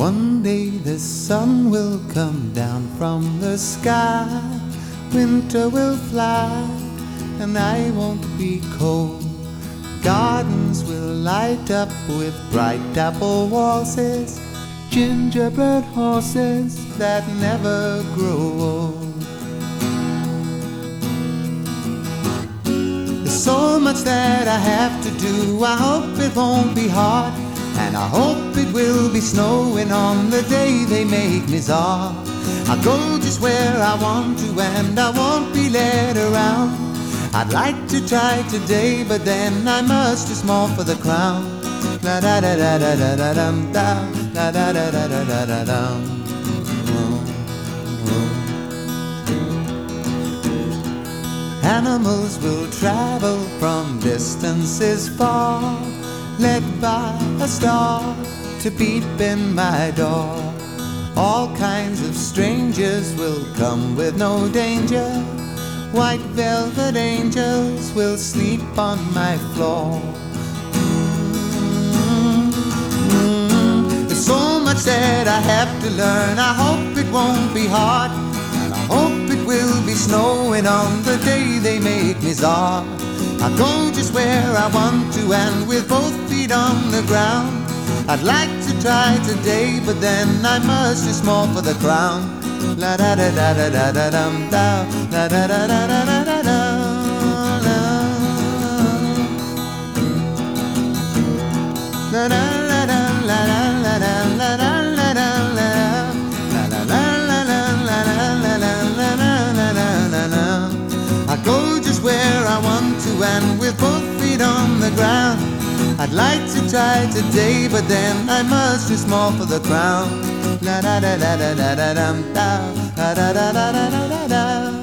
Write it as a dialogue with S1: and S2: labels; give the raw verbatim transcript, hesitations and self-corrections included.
S1: One day the sun will come down from the sky, winter will fly, and I won't be cold. Gardens will light up with bright apple waltzes, gingerbread horses that never grow old. There's so much that I have to do, I hope it won't be hard, and I hope it will be snowing on the day they make me czar. I'll go just where I want to and I won't be led around. I'd like to try today, but then I'm much too small for the crown. La da da da da da da dum da, la da da da da da da dum. Animals will travel from distances far, led by a star to beep in my door. All kinds of strangers will come with no danger. White velvet angels will sleep on my floor. Mm-hmm. There's so much that I have to learn, I hope it won't be hard, and I hope it will be snowing on the day they make me czar. I'll go just where I want to and with both feet on the ground. I'd like to try today, but then I'm much too small for the crown. La da da da da da da dum da, la da da da da da da da. La la la la la la la la la la la la la la la. I go just where I want to and with both feet on the ground. I'd like to try today, but then I'm much too small for the crown. La da da da da da da dum da, da da da da da da da.